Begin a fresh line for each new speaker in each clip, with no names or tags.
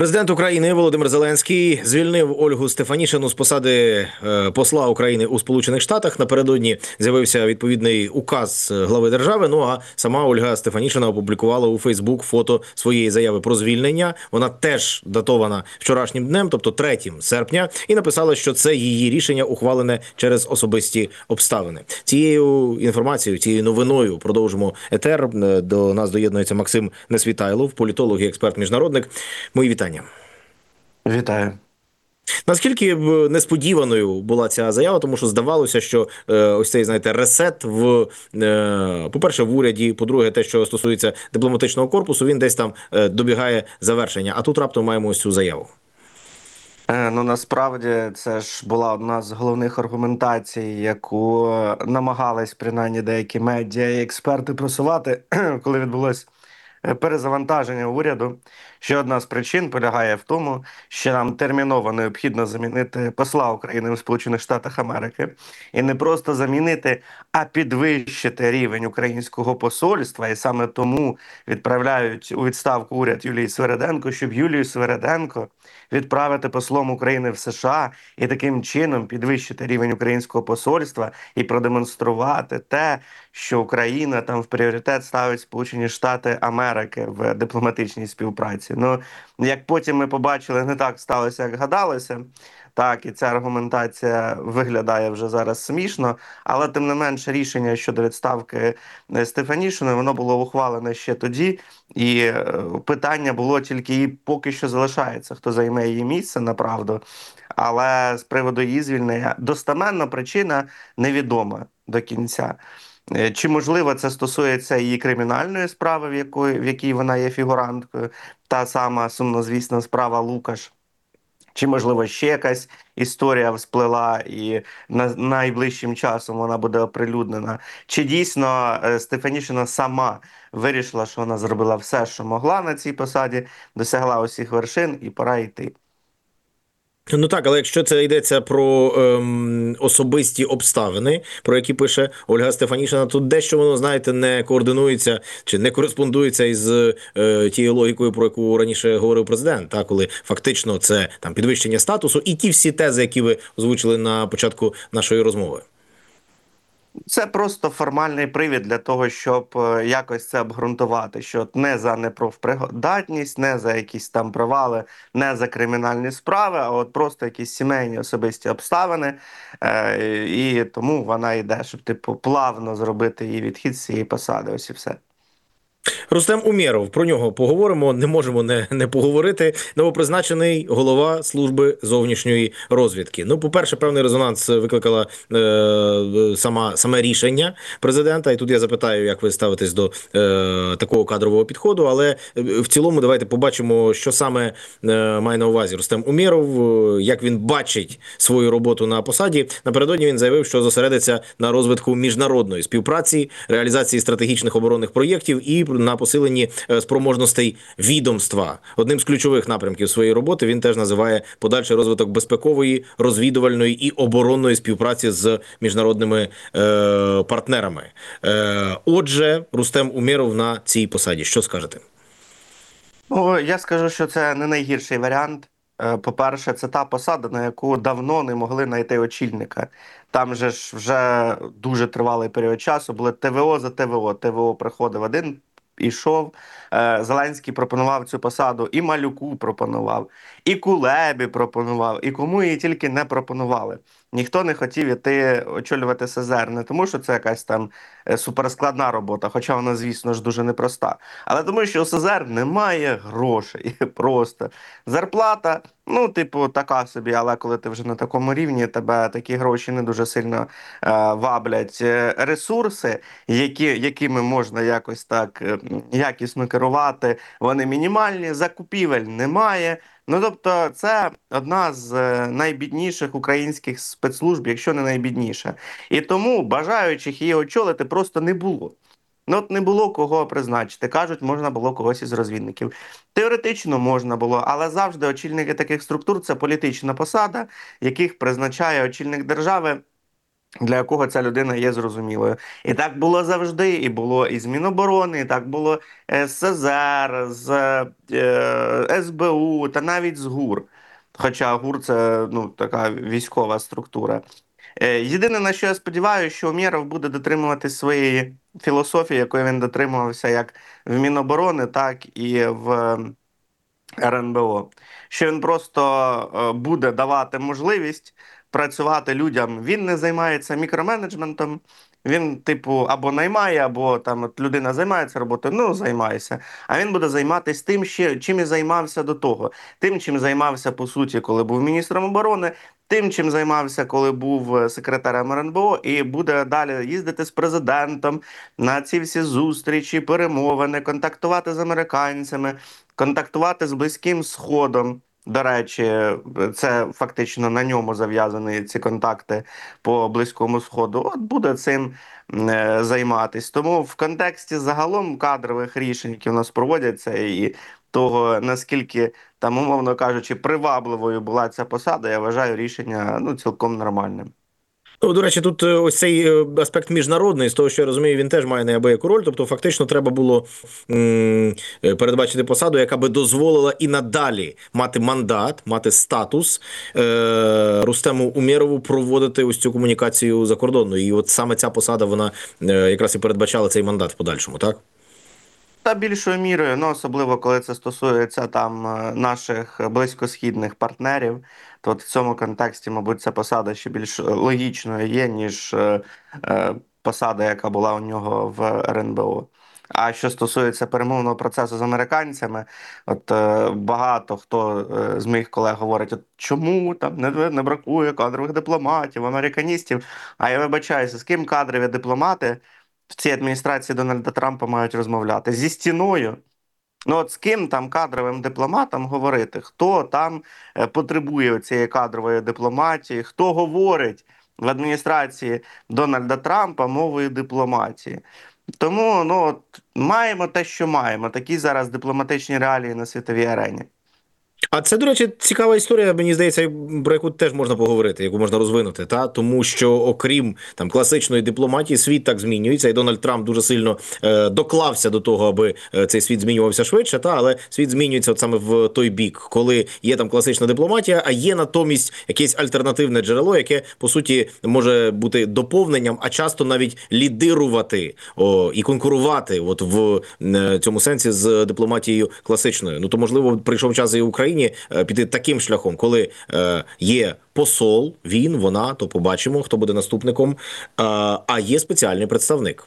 Президент України Володимир Зеленський звільнив Ольгу Стефанішину з посади посла України у Сполучених Штатах. Напередодні з'явився відповідний указ глави держави. Ну а сама Ольга Стефанішина опублікувала у Фейсбук фото своєї заяви про звільнення. Вона теж датована вчорашнім днем, тобто 3 серпня, і написала, що це її рішення ухвалене через особисті обставини. Цією інформацією, цією новиною продовжимо етер. До нас доєднується Максим Несвітайлов, політолог і експерт-міжнародник. Мої вітання.
Вітаю.
Наскільки несподіваною була ця заява, тому що здавалося, що ось цей, знаєте, ресет по-перше, в уряді, по-друге, те, що стосується дипломатичного корпусу, він десь там добігає завершення. А тут раптом маємо ось цю заяву.
Ну, насправді, це ж була одна з головних аргументацій, яку намагались принаймні деякі медіа і експерти просувати, коли відбулось перезавантаження уряду. Ще одна з причин полягає в тому, що нам терміново необхідно замінити посла України у Сполучених Штатах Америки. І не просто замінити, а підвищити рівень українського посольства. І саме тому відправляють у відставку уряд Юлії Свериденко, щоб Юлію Свериденко відправити послом України в США і таким чином підвищити рівень українського посольства і продемонструвати те, що Україна там в пріоритет ставить Сполучені Штати Америки в дипломатичній співпраці. Ну, як потім ми побачили, не так сталося, як гадалося. Так, і ця аргументація виглядає вже зараз смішно, але тим не менше рішення щодо відставки Стефанішиної, воно було ухвалене ще тоді, і питання було тільки і поки що залишається, хто займе її місце, направду. Але з приводу її звільнення достеменна причина невідома до кінця. Чи можливо це стосується її кримінальної справи, в якій вона є фігуранткою, та сама сумнозвісна справа Лукаш? Чи, можливо, ще якась історія всплила і найближчим часом вона буде оприлюднена? Чи дійсно Стефанішина сама вирішила, що вона зробила все, що могла на цій посаді, досягла усіх вершин і пора йти?
Ну так, але якщо це йдеться про особисті обставини, про які пише Ольга Стефанішина, то дещо воно, знаєте, не координується чи не кореспондується із тією логікою, про яку раніше говорив президент, та, коли фактично це там підвищення статусу і ті всі тези, які ви озвучили на початку нашої розмови.
Це просто формальний привід для того, щоб якось це обґрунтувати, що не за непрофпридатність, не за якісь там провали, не за кримінальні справи, а от просто якісь сімейні особисті обставини, і тому вона йде, щоб типу плавно зробити її відхід з цієї посади. Ось і все.
Рустем Умєров, про нього поговоримо, не можемо не поговорити. Новопризначений голова служби зовнішньої розвідки. Ну, по-перше, певний резонанс викликала саме рішення президента. І тут я запитаю, як ви ставитесь до такого кадрового підходу. Але в цілому давайте побачимо, що саме має на увазі Рустем Умєров, як він бачить свою роботу на посаді. Напередодні він заявив, що зосередиться на розвитку міжнародної співпраці, реалізації стратегічних оборонних проєктів і на посиленні спроможностей відомства. Одним з ключових напрямків своєї роботи він теж називає подальший розвиток безпекової, розвідувальної і оборонної співпраці з міжнародними партнерами. Отже, Рустем Умєров на цій посаді. Що скажете?
Ну, я скажу, що це не найгірший варіант. По-перше, це та посада, на яку давно не могли знайти очільника. Там же ж вже дуже тривалий період часу були ТВО за ТВО. ТВО приходив один, ішов. Зеленський пропонував цю посаду, і Малюку пропонував, і Кулебі пропонував, і кому її тільки не пропонували. Ніхто не хотів іти очолювати СЗР, не тому, що це якась там суперскладна робота, хоча вона, звісно ж, дуже непроста. Але тому, що у СЗР немає грошей. Просто зарплата, ну, типу, така собі, але коли ти вже на такому рівні, тебе такі гроші не дуже сильно ваблять. Ресурси, якими можна якось так якісно керувати, вони мінімальні, закупівель немає. Ну, тобто, це одна з найбідніших українських спецслужб, якщо не найбідніша. І тому бажаючих її очолити просто не було. Ну, от не було кого призначити. Кажуть, можна було когось із розвідників. Теоретично можна було, але завжди очільники таких структур – це політична посада, яких призначає очільник держави для якого ця людина є зрозумілою. І так було завжди, і було і з Міноборони, і так було з СЗР, з СБУ та навіть з ГУР. Хоча ГУР це ну, така військова структура. Єдине, на що я сподіваюся, що Умєров буде дотримуватись своєї філософії, якої він дотримувався як в Міноборони, так і в РНБО, що він просто буде давати можливість працювати людям. Він не займається мікроменеджментом. Він, типу, або наймає, або там от людина займається роботою, ну займайся. А він буде займатися тим, чим і займався до того. Тим, чим займався по суті, коли був міністром оборони, тим, чим займався, коли був секретарем РНБО, і буде далі їздити з президентом на ці всі зустрічі, перемовини, контактувати з американцями, контактувати з Близьким Сходом. До речі, це фактично на ньому зав'язані ці контакти по Близькому Сходу. От буде цим займатись. Тому в контексті загалом кадрових рішень, які у нас проводяться, і того наскільки там, умовно кажучи, привабливою була ця посада, я вважаю рішення ну цілком нормальним.
Ну, до речі, тут ось цей аспект міжнародний, з того, що я розумію, він теж має неабияку роль. Тобто, фактично, треба було передбачити посаду, яка би дозволила і надалі мати мандат, мати статус Рустему Умєрову проводити ось цю комунікацію закордонною. І от саме ця посада, вона якраз і передбачала цей мандат в подальшому, так?
Та більшою мірою, ну особливо коли це стосується там наших близькосхідних партнерів, то от в цьому контексті, мабуть, ця посада ще більш логічною є, ніж посада, яка була у нього в РНБО. А що стосується перемовного процесу з американцями, от багато хто з моїх колег говорить, от чому там не бракує кадрових дипломатів, американістів. А я вибачаюся, з ким кадрові дипломати в цій адміністрації Дональда Трампа мають розмовляти? Зі стіною? Ну от з ким там кадровим дипломатам говорити? Хто там потребує цієї кадрової дипломатії? Хто говорить в адміністрації Дональда Трампа мовою дипломатії? Тому ну, от, маємо те, що маємо. Такі зараз дипломатичні реалії на світовій арені.
А це, до речі, цікава історія, мені здається, про яку теж можна поговорити, яку можна розвинути, та тому що окрім там класичної дипломатії, світ так змінюється, і Дональд Трамп дуже сильно доклався до того, аби цей світ змінювався швидше. Та але світ змінюється от саме в той бік, коли є там класична дипломатія, а є натомість якесь альтернативне джерело, яке по суті може бути доповненням, а часто навіть лідирувати і конкурувати, от в цьому сенсі з дипломатією класичною. Ну то можливо прийшов час і Україні піти таким шляхом, коли є посол, він, вона, то побачимо, хто буде наступником, а є спеціальний представник.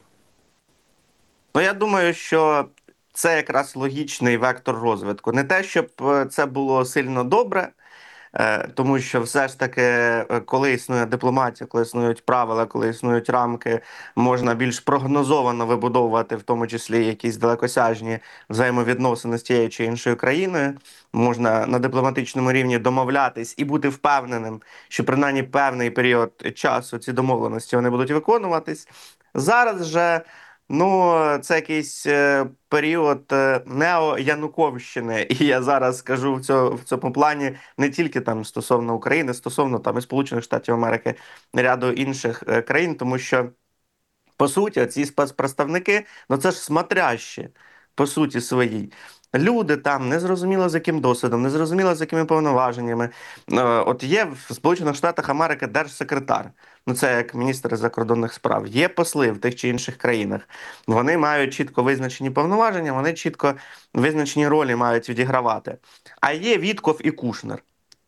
Ну, я думаю, що це якраз логічний вектор розвитку. Не те, щоб це було сильно добре, тому що все ж таки, коли існує дипломатія, коли існують правила, коли існують рамки, можна більш прогнозовано вибудовувати, в тому числі якісь далекосяжні взаємовідносини з тією чи іншою країною. Можна на дипломатичному рівні домовлятись і бути впевненим, що принаймні певний період часу ці домовленості вони будуть виконуватись. Зараз же. Ну, це якийсь період нео-Януковщини, і я зараз скажу в цьому плані не тільки там стосовно України, стосовно там і Сполучених Штатів Америки, ряду інших країн, тому що по суті ці спецпредставники, ну це ж смотрящі по суті своїй. Люди там незрозуміло з яким досвідом, незрозуміло з якими повноваженнями. От є в Сполучених Штатах Америки держсекретар, ну це як міністр закордонних справ. Є посли в тих чи інших країнах. Вони мають чітко визначені повноваження, вони чітко визначені ролі мають відігравати. А є Вітков і Кушнер,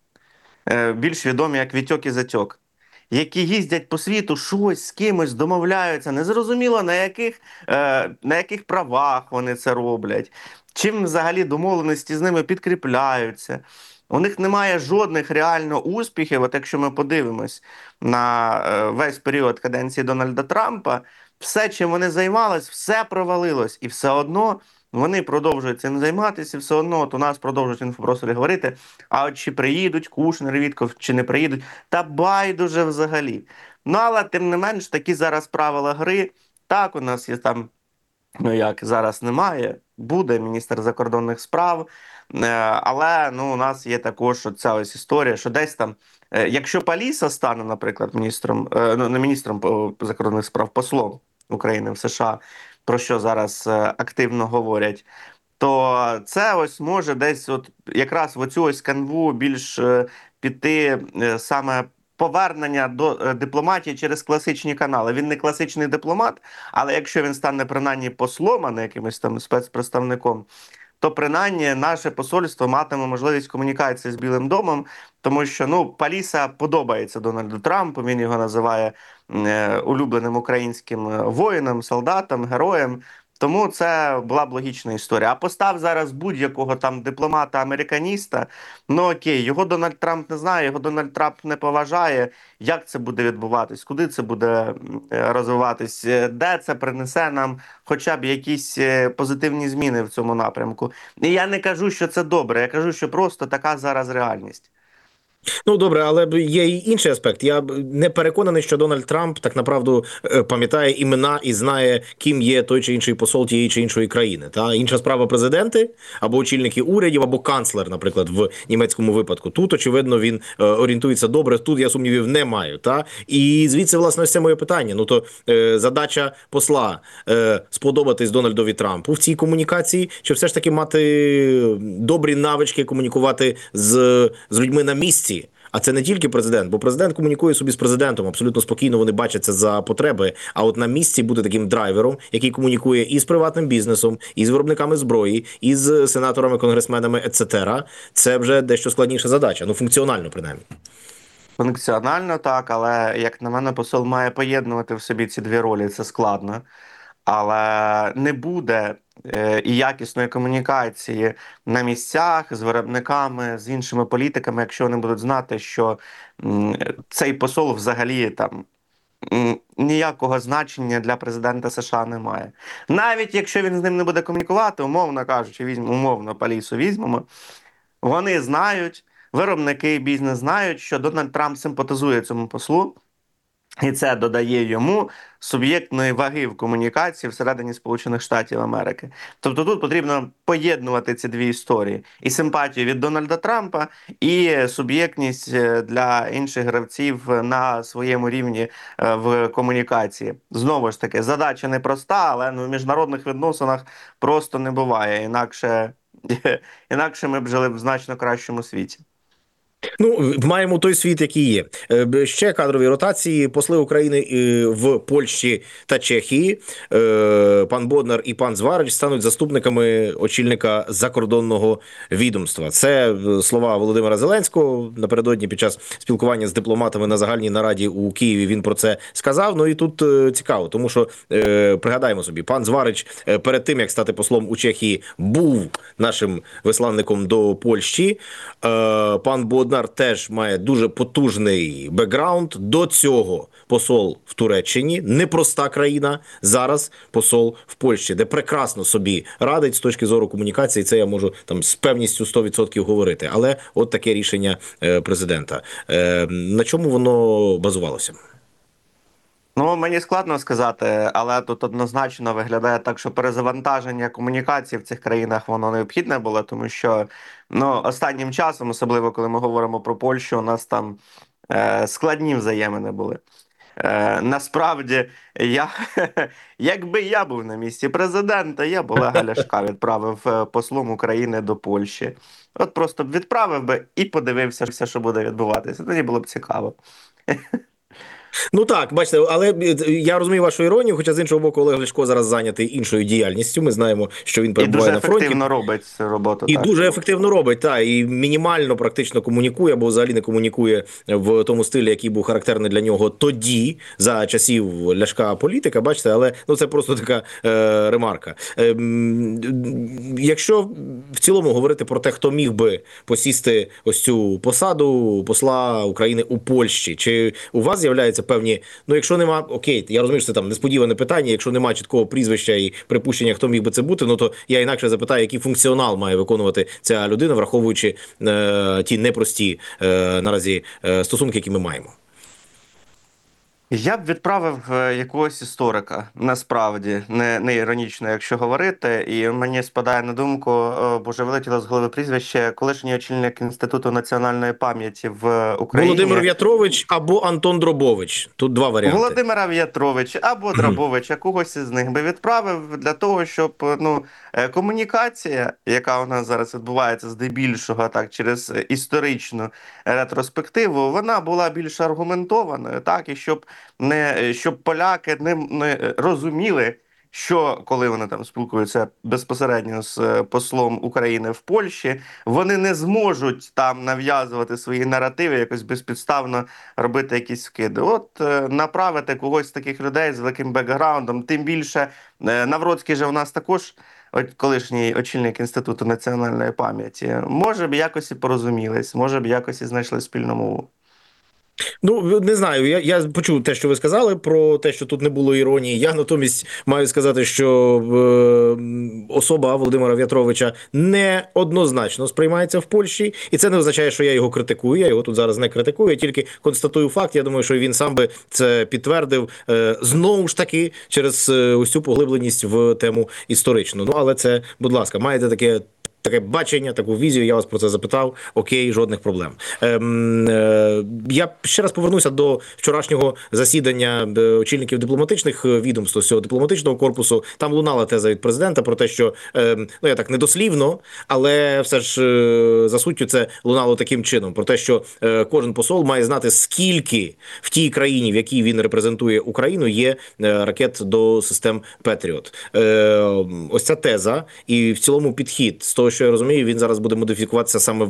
більш відомі як Вітьок і Затьок, які їздять по світу, щось з кимось домовляються, незрозуміло на яких правах вони це роблять, чим взагалі домовленості з ними підкріпляються. У них немає жодних реально успіхів. От якщо ми подивимось на весь період каденції Дональда Трампа, все, чим вони займались, все провалилось. І все одно вони продовжують цим займатися, і все одно от у нас продовжують в інфопросторі говорити, а от чи приїдуть Кушнер і Вітков, чи не приїдуть, та байдуже взагалі. Ну, але тим не менш, такі зараз правила гри. Так, у нас є там Ну, як зараз немає, буде міністр закордонних справ. Але ну, у нас є також ця ось історія, що десь там, якщо Паліса стане, наприклад, міністром, ну не міністром закордонних справ, послом України в США, про що зараз активно говорять, то це ось може десь, от якраз в оцю ось канву більш піти саме. Повернення до дипломатії через класичні канали. Він не класичний дипломат, але якщо він стане принаймні послом, а не якимось там спецпредставником, то принаймні наше посольство матиме можливість комунікації з Білим домом, тому що ну Паліса подобається Дональду Трампу. Він його називає улюбленим українським воїном, солдатом, героєм. Тому це була б логічна історія. А постав зараз будь-якого там дипломата-американіста. Ну окей, його Дональд Трамп не знає, його Дональд Трамп не поважає. Як це буде відбуватись? Куди це буде розвиватись? Де це принесе нам хоча б якісь позитивні зміни в цьому напрямку? І я не кажу, що це добре. Я кажу, що просто така зараз реальність.
Ну добре, але є і інший аспект. Я не переконаний, що Дональд Трамп так направду пам'ятає імена і знає, ким є той чи інший посол тієї чи іншої країни. Та інша справа президенти або очільники урядів, або канцлер, наприклад, в німецькому випадку. Тут очевидно він орієнтується добре. Тут я сумнівів не маю. Та і звідси власне ось це моє питання. Ну то задача посла сподобатись Дональдові Трампу в цій комунікації, чи все ж таки мати добрі навички комунікувати з людьми на місці. А це не тільки президент, бо президент комунікує собі з президентом, абсолютно спокійно вони бачаться за потреби. А от на місці бути таким драйвером, який комунікує і з приватним бізнесом, і з виробниками зброї, і з сенаторами, конгресменами, etc., це вже дещо складніша задача, ну функціонально принаймні.
Функціонально так, але як на мене, посол має поєднувати в собі ці дві ролі. Це складно. Але не буде і якісної комунікації на місцях з виробниками, з іншими політиками, якщо вони будуть знати, що цей посол взагалі там ніякого значення для президента США немає. Навіть якщо він з ним не буде комунікувати, умовно кажучи, умовно Палісу візьмемо, вони знають, виробники, бізнес знають, що Дональд Трамп симпатизує цьому послу. І це додає йому суб'єктної ваги в комунікації всередині Сполучених Штатів Америки. Тобто тут потрібно поєднувати ці дві історії: і симпатію від Дональда Трампа, і суб'єктність для інших гравців на своєму рівні в комунікації. Знову ж таки, задача непроста, але в міжнародних відносинах просто не буває. Інакше ми б жили в значно кращому світі.
Ну, маємо той світ, який є. Ще кадрові ротації. Посли України в Польщі та Чехії. Пан Боднар і пан Зварич стануть заступниками очільника закордонного відомства. Це слова Володимира Зеленського. Напередодні під час спілкування з дипломатами на загальній нараді у Києві він про це сказав. Ну і тут цікаво, тому що, пригадаємо собі, пан Зварич перед тим, як стати послом у Чехії, був нашим висланником до Польщі. Пан Боднар теж має дуже потужний бекграунд. До цього посол в Туреччині, непроста країна, зараз посол в Польщі, де прекрасно собі радить з точки зору комунікації. Це я можу там з певністю 100% говорити. Але от таке рішення президента. На чому воно базувалося?
Ну, мені складно сказати, але тут однозначно виглядає так, що перезавантаження комунікацій в цих країнах воно необхідне було, тому що ну, останнім часом, особливо коли ми говоримо про Польщу, у нас там складні взаємини були. Насправді, якби я був на місці президента, я б Олега Ляшка відправив послом України до Польщі. От просто б відправив би і подивився, все, що буде відбуватися. Тоді було б цікаво.
Ну так, бачите, але я розумію вашу іронію, хоча з іншого боку Олег Ляшко зараз зайнятий іншою діяльністю. Ми знаємо, що він
І дуже
перебуває на фронті.
ефективно робить цю роботу.
І
Так.
дуже ефективно робить, та і мінімально практично комунікує, або взагалі не комунікує в тому стилі, який був характерний для нього тоді, за часів Ляшка політика. Бачите, але ну це просто така ремарка. Якщо в цілому говорити про те, хто міг би посісти ось цю посаду посла України у Польщі, чи у вас з'являються певні, ну якщо нема, окей, я розумію, що це там несподіване питання, якщо немає чіткого прізвища і припущення, хто міг би це бути, ну то я інакше запитаю, який функціонал має виконувати ця людина, враховуючи ті непрості наразі стосунки, які ми маємо.
Я б відправив якогось історика, насправді, не іронічно, якщо говорити. І мені спадає на думку, боже, вилетіло з голови прізвище, колишній очільник Інституту національної пам'яті в
Володимир
Україні.
В'ятрович або Антон Дробович. Тут два варіанти.
Володимира В'ятрович або Драбовича, когось із них би відправив для того, щоб комунікація, яка у нас зараз відбувається здебільшого так через історичну ретроспективу, вона була більш аргументованою, так і щоб поляки не розуміли. Що коли вони там спілкуються безпосередньо з послом України в Польщі, вони не зможуть там нав'язувати свої наративи, якось безпідставно робити якісь скиди. От направити когось з таких людей з великим бекграундом, тим більше Навроцький же у нас також колишній очільник Інституту національної пам'яті. Може б якось і порозумілись, може б якось і знайшли спільну мову.
Ну, не знаю, я почув те, що ви сказали про те, що тут не було іронії. Я натомість маю сказати, що особа Володимира В'ятровича неоднозначно сприймається в Польщі, і це не означає, що я його критикую. Я його тут зараз не критикую, я тільки констатую факт. Я думаю, що він сам би це підтвердив знову ж таки через ось цю поглибленість в тему історичну. Ну, але це, будь ласка, маєте таке бачення, таку візію, я вас про це запитав. Окей, жодних проблем. Я ще раз повернуся до вчорашнього засідання очільників дипломатичних відомств, цього дипломатичного корпусу. Там лунала теза від президента про те, що ну я так недослівно, але все ж за суттю це лунало таким чином: про те, що кожен посол має знати, скільки в тій країні, в якій він репрезентує Україну, є ракет до систем Петріот. Ось ця теза і в цілому підхід з того, що я розумію, він зараз буде модифікуватися саме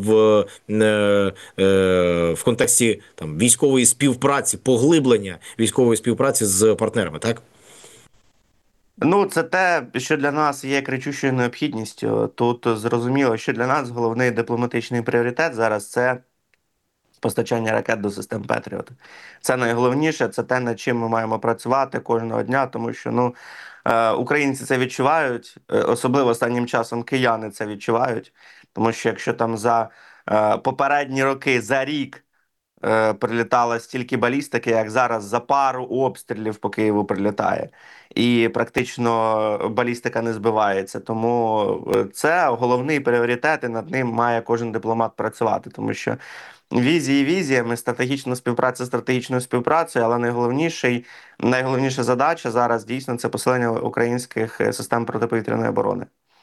в контексті там військової співпраці, поглиблення військової співпраці з партнерами, так?
Ну, це те, що для нас є кричущою необхідністю. Тут зрозуміло, що для нас головний дипломатичний пріоритет зараз це постачання ракет до систем Петріот. Це найголовніше, це те, над чим ми маємо працювати кожного дня, тому що українці це відчувають, особливо останнім часом кияни це відчувають, тому що якщо там за попередні роки, за рік прилітало стільки балістики, як зараз за пару обстрілів по Києву прилітає. І практично балістика не збивається. Тому це головний пріоритет, і над ним має кожен дипломат працювати, тому що візії візіями, стратегічна співпраця стратегічною співпрацею, але найголовніша задача зараз дійсно це посилення українських систем протиповітряної оборони.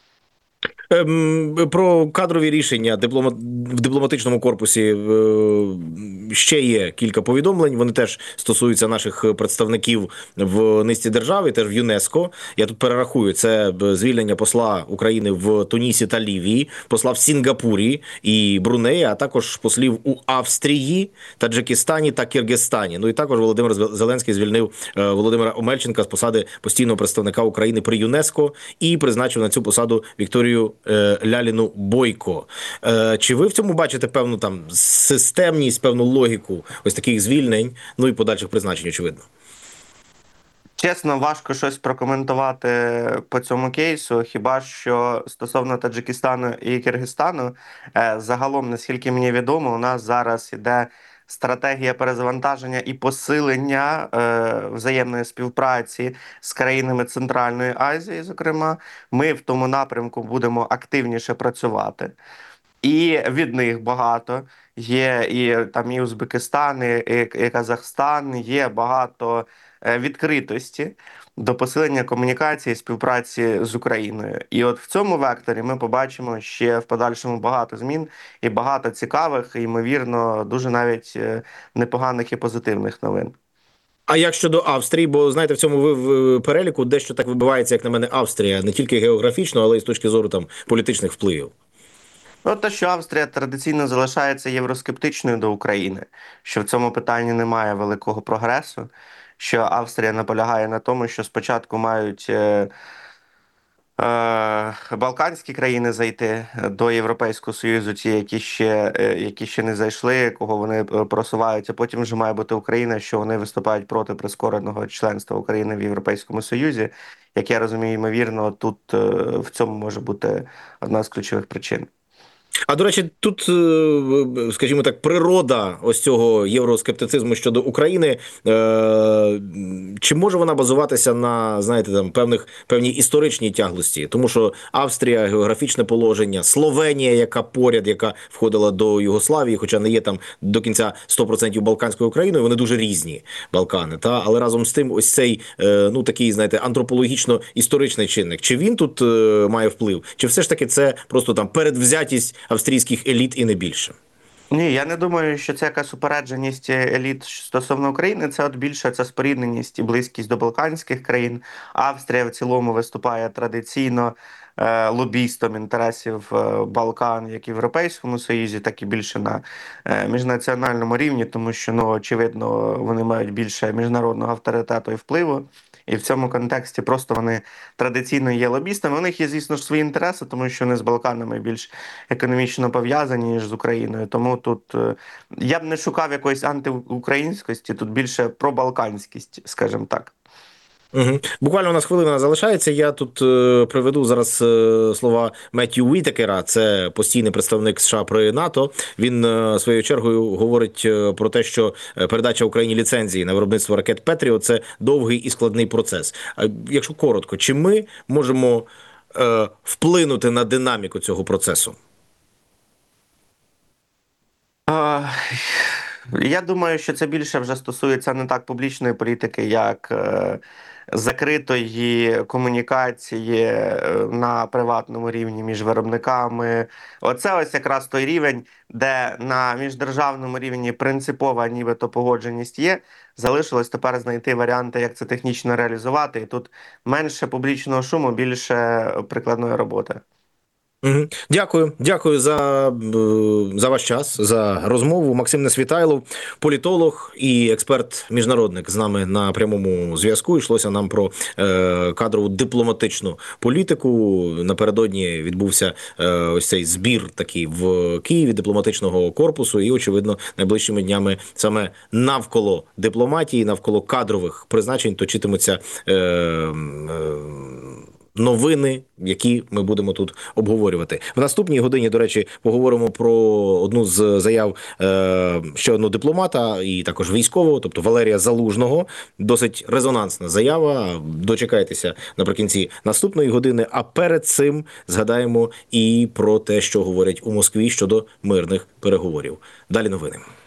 Про кадрові рішення в дипломатичному корпусі ще є кілька повідомлень. Вони теж стосуються наших представників в низці держав, і теж в ЮНЕСКО. Я тут перерахую: це звільнення посла України в Тунісі та Лівії, посла в Сінгапурі і Брунеї, а також послів у Австрії, Таджикистані та Киргизстані. Ну і також Володимир Зеленський звільнив Володимира Омельченка з посади постійного представника України при ЮНЕСКО і призначив на цю посаду Вікторію Ляліну Бойко. Чи ви в цьому бачите певну там системність, певну логіку ось таких звільнень, ну і подальших призначень, очевидно?
Чесно, важко щось прокоментувати по цьому кейсу. Хіба що стосовно Таджикистану і Киргизстану, загалом, наскільки мені відомо, у нас зараз іде стратегія перезавантаження і посилення взаємної співпраці з країнами Центральної Азії. Зокрема, ми в тому напрямку будемо активніше працювати. І від них багато є і там і Узбекистан, і Казахстан, є багато відкритості до посилення комунікації і співпраці з Україною. І от в цьому векторі ми побачимо ще в подальшому багато змін і багато цікавих, і, ймовірно, дуже навіть непоганих і позитивних новин.
А як щодо Австрії? Бо, знаєте, в цьому в переліку дещо так вибивається, як на мене, Австрія, не тільки географічно, але й з точки зору там політичних впливів.
Ну, те, що Австрія традиційно залишається євроскептичною до України, що в цьому питанні немає великого прогресу, що Австрія наполягає на тому, що спочатку мають Балканські країни зайти до Європейського Союзу, ті, які ще не зайшли, кого вони просувають, а потім вже має бути Україна, що вони виступають проти прискореного членства України в Європейському Союзі. Як я розумію, ймовірно, тут в цьому може бути одна з ключових причин.
А до речі, тут, скажімо так, природа ось цього євроскептицизму щодо України, чи може вона базуватися на, знаєте, там певній історичній тяглості? Тому що Австрія, географічне положення, Словенія, яка поряд, яка входила до Югославії, хоча не є там до кінця 100% Балканською Україною, вони дуже різні, Балкани. Але разом з тим, ось цей, ну такий, знаєте, антропологічно-історичний чинник. Чи він тут має вплив? Чи все ж таки це просто там передвзятість австрійських еліт і не більше?
Ні, я не думаю, що це якась упередженість еліт стосовно України. Це от більше це спорідненість і близькість до Балканських країн. Австрія в цілому виступає традиційно лобістом інтересів Балкан, як в Європейському Союзі, так і більше на міжнаціональному рівні, тому що ну очевидно вони мають більше міжнародного авторитету і впливу. І в цьому контексті просто вони традиційно є лобістами. У них є, звісно ж, свої інтереси, тому що вони з Балканами більш економічно пов'язані, ніж з Україною. Тому тут я б не шукав якоїсь антиукраїнськості, тут більше пробалканськість, скажімо так.
Угу. Буквально у нас хвилина залишається. Я тут приведу зараз слова Меттью Вітекера, це постійний представник США при НАТО. Він своєю чергою говорить про те, що передача Україні ліцензії на виробництво ракет Петріот – це довгий і складний процес. А якщо коротко, чи ми можемо вплинути на динаміку цього процесу?
Е, Я думаю, що це більше вже стосується не так публічної політики, як закритої комунікації на приватному рівні між виробниками. Оце ось якраз той рівень, де на міждержавному рівні принципова нібито погодженість є. Залишилось тепер знайти варіанти, як це технічно реалізувати. І тут менше публічного шуму, більше прикладної роботи.
Мгм. Дякую за ваш час, за розмову. Максим Несвітайлов, політолог і експерт-міжнародник з нами на прямому зв'язку. Йшлося нам про кадрову дипломатичну політику. Напередодні відбувся ось цей збір такий в Києві дипломатичного корпусу. І, очевидно, найближчими днями саме навколо дипломатії, навколо кадрових призначень точитимуться новини, які ми будемо тут обговорювати. В наступній годині, до речі, поговоримо про одну з заяв ще одного дипломата і також військового, тобто Валерія Залужного. Досить резонансна заява. Дочекайтеся наприкінці наступної години. А перед цим згадаємо і про те, що говорять у Москві щодо мирних переговорів. Далі новини.